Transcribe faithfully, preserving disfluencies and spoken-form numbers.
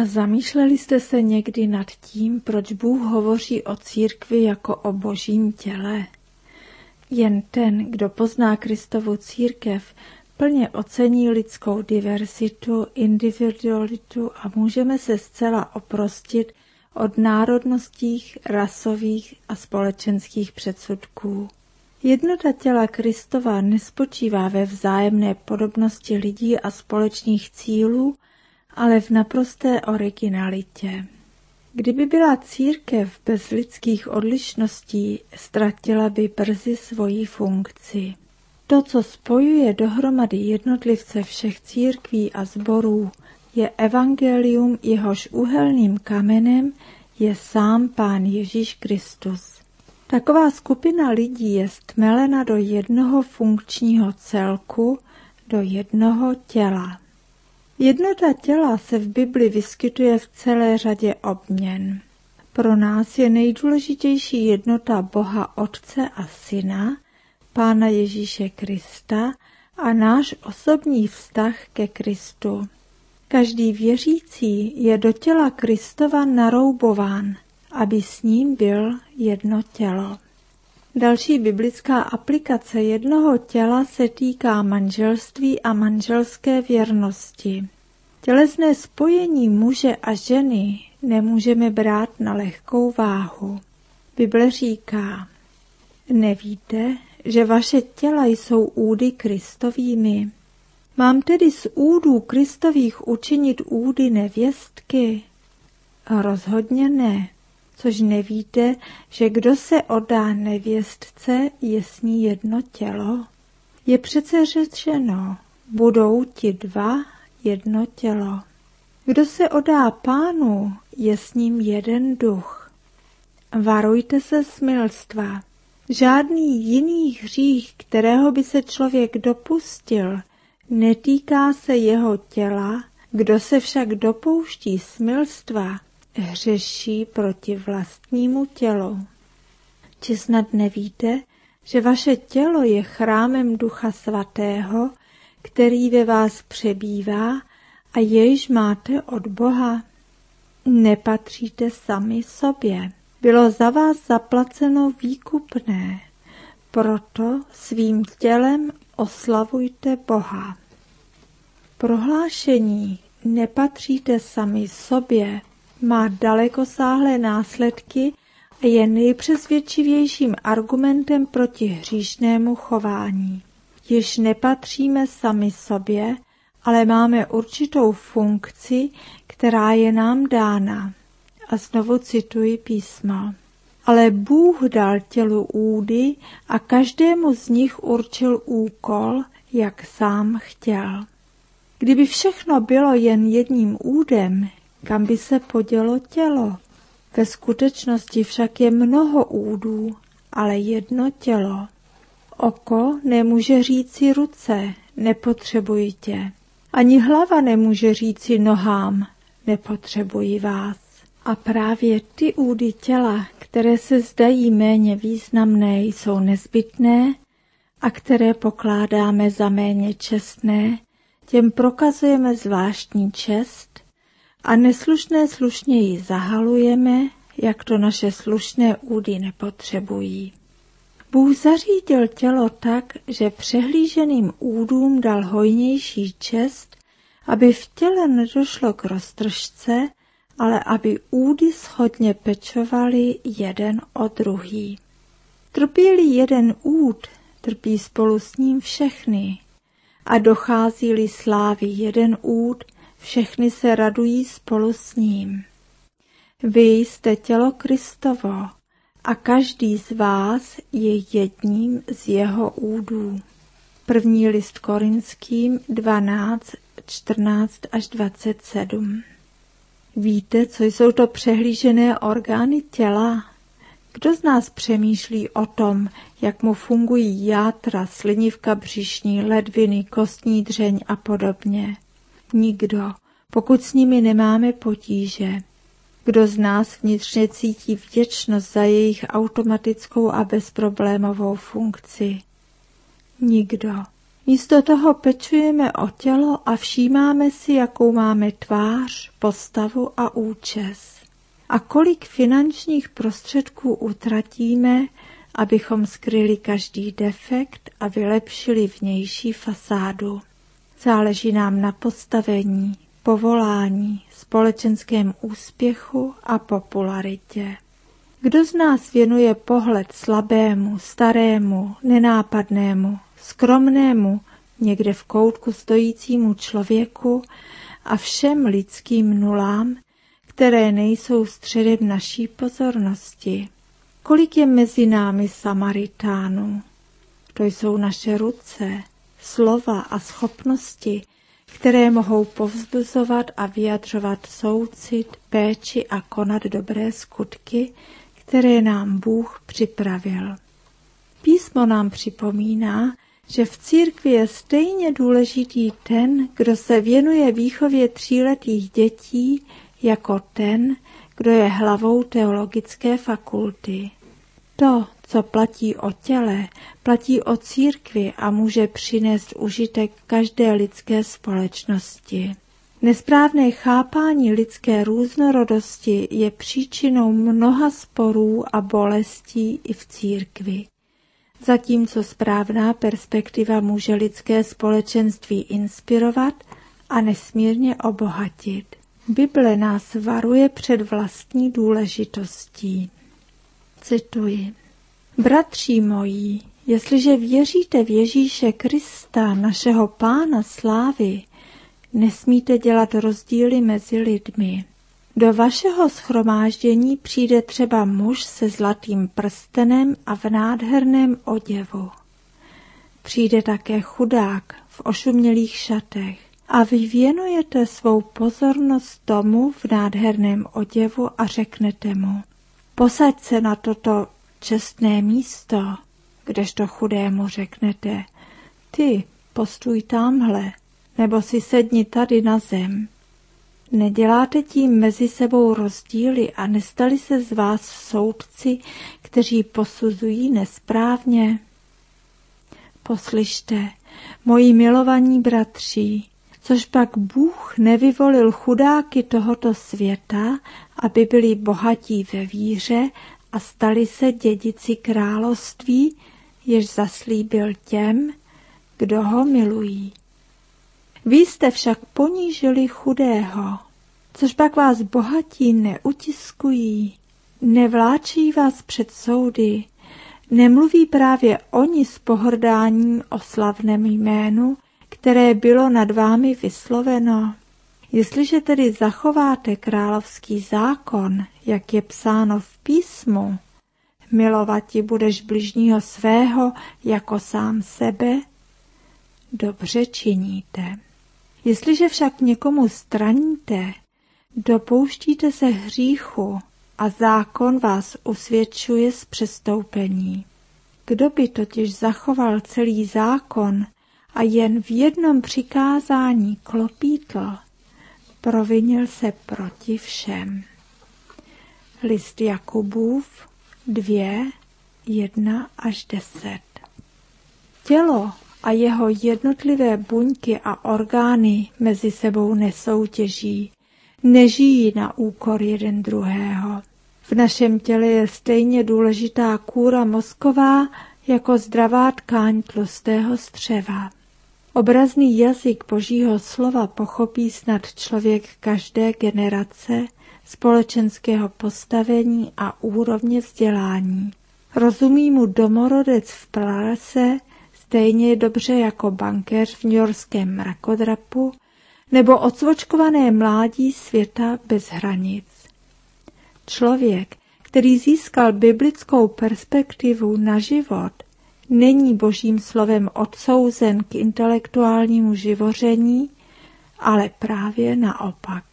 A zamýšleli jste se někdy nad tím, proč Bůh hovoří o církvi jako o božím těle? Jen ten, kdo pozná Kristovu církev, plně ocení lidskou diversitu, individualitu a můžeme se zcela oprostit od národnostních, rasových a společenských předsudků. Jednota těla Kristova nespočívá ve vzájemné podobnosti lidí a společných cílů, ale v naprosté originalitě. Kdyby byla církev bez lidských odlišností, ztratila by brzy svoji funkci. To, co spojuje dohromady jednotlivce všech církví a sborů, je evangelium, jehož úhelným kamenem je sám Pán Ježíš Kristus. Taková skupina lidí je stmelena do jednoho funkčního celku, do jednoho těla. Jednota těla se v Bibli vyskytuje v celé řadě obměn. Pro nás je nejdůležitější jednota Boha Otce a Syna, Pána Ježíše Krista a náš osobní vztah ke Kristu. Každý věřící je do těla Kristova naroubován, aby s ním byl jedno tělo. Další biblická aplikace jednoho těla se týká manželství a manželské věrnosti. Tělesné spojení muže a ženy nemůžeme brát na lehkou váhu. Bible říká: nevíte, že vaše těla jsou údy Kristovými? Mám tedy z údů Kristových učinit údy nevěstky? Rozhodně ne. Což nevíte, že kdo se oddá nevěstce, je s ní jedno tělo? Je přece řečeno, budou ti dva jedno tělo. Kdo se oddá Pánu, je s ním jeden duch. Varujte se smilstva. Žádný jiný hřích, kterého by se člověk dopustil, netýká se jeho těla, kdo se však dopouští smilstva, hřeší proti vlastnímu tělu. Či snad nevíte, že vaše tělo je chrámem Ducha Svatého, který ve vás přebývá a jejž máte od Boha? Nepatříte sami sobě. Bylo za vás zaplaceno výkupné, proto svým tělem oslavujte Boha. Prohlášení nepatříte sami sobě má dalekosáhlé následky a je nejpřesvědčivějším argumentem proti hříšnému chování. Již nepatříme sami sobě, ale máme určitou funkci, která je nám dána. A znovu cituji písmo. Ale Bůh dal tělu údy a každému z nich určil úkol, jak sám chtěl. Kdyby všechno bylo jen jedním údem, kam by se podělo tělo? Ve skutečnosti však je mnoho údů, ale jedno tělo. Oko nemůže říci ruce, nepotřebuji tě. Ani hlava nemůže říci nohám, nepotřebuji vás. A právě ty údy těla, které se zdají méně významné, jsou nezbytné a které pokládáme za méně čestné, těm prokazujeme zvláštní čest a neslušné slušněji zahalujeme, jak to naše slušné údy nepotřebují. Bůh zařídil tělo tak, že přehlíženým údům dal hojnější čest, aby v těle nedošlo k roztržce, ale aby údy shodně pečovali jeden o druhý. Trpí-li jeden úd, trpí spolu s ním všechny. A dochází-li slávy jeden úd, všechny se radují spolu s ním. Vy jste tělo Kristovo a každý z vás je jedním z jeho údů. První list Korinským dvanáct, čtrnáct až dvacet sedm. Víte, co jsou to přehlížené orgány těla? Kdo z nás přemýšlí o tom, jak mu fungují játra, slinivka břišní, ledviny, kostní dřeň a podobně? Nikdo, pokud s nimi nemáme potíže. Kdo z nás vnitřně cítí vděčnost za jejich automatickou a bezproblémovou funkci? Nikdo. Místo toho pečujeme o tělo a všímáme si, jakou máme tvář, postavu a účes. A kolik finančních prostředků utratíme, abychom skryli každý defekt a vylepšili vnější fasádu. Záleží nám na postavení, povolání, společenském úspěchu a popularitě. Kdo z nás věnuje pohled slabému, starému, nenápadnému, skromnému, někde v koutku stojícímu člověku a všem lidským nulám, které nejsou středem naší pozornosti? Kolik je mezi námi Samaritánů? To jsou naše ruce, slova a schopnosti, které mohou povzbuzovat a vyjadřovat soucit, péči a konat dobré skutky, které nám Bůh připravil. Písmo nám připomíná, že v církvi je stejně důležitý ten, kdo se věnuje výchově tříletých dětí, jako ten, kdo je hlavou teologické fakulty. To, co platí o těle, platí o církvi a může přinést užitek každé lidské společnosti. Nesprávné chápání lidské různorodosti je příčinou mnoha sporů a bolestí i v církvi. Zatímco správná perspektiva může lidské společenství inspirovat a nesmírně obohatit. Bible nás varuje před vlastní důležitostí. Cituji. Bratří moji, jestliže věříte v Ježíše Krista, našeho Pána slávy, nesmíte dělat rozdíly mezi lidmi. Do vašeho shromáždění přijde třeba muž se zlatým prstenem a v nádherném oděvu. Přijde také chudák v ošumělých šatech a vy věnujete svou pozornost tomu v nádherném oděvu a řeknete mu: posaď se na toto čestné místo, kdežto chudému řeknete: ty postůj tamhle, nebo si sedni tady na zem. Neděláte tím mezi sebou rozdíly a nestali se z vás soudci, kteří posuzují nesprávně? Poslyšte, moji milovaní bratři, což pak Bůh nevyvolil chudáky tohoto světa, aby byli bohatí ve víře a stali se dědici království, jež zaslíbil těm, kdo ho milují. Vy jste však ponížili chudého, což pak vás bohatí neutiskují, nevláčí vás před soudy, nemluví právě oni s pohrdáním o slavném jménu, které bylo nad vámi vysloveno. Jestliže tedy zachováte královský zákon, jak je psáno v písmu, milovati budeš bližního svého jako sám sebe, dobře činíte. Jestliže však někomu straníte, dopouštíte se hříchu a zákon vás usvědčuje z přestoupení. Kdo by totiž zachoval celý zákon a jen v jednom přikázání klopítl, provinil se proti všem. List Jakubův dvě, jedna až deset. Tělo a jeho jednotlivé buňky a orgány mezi sebou nesoutěží, nežijí na úkor jeden druhého. V našem těle je stejně důležitá kůra mozková jako zdravá tkáň tlustého střeva. Obrazný jazyk Božího slova pochopí snad člověk každé generace, společenského postavení a úrovně vzdělání. Rozumí mu domorodec v pralese stejně dobře jako bankéř v newyorském mrakodrapu nebo ocvočkované mládí světa bez hranic. Člověk, který získal biblickou perspektivu na život, není Božím slovem odsouzen k intelektuálnímu živoření, ale právě naopak.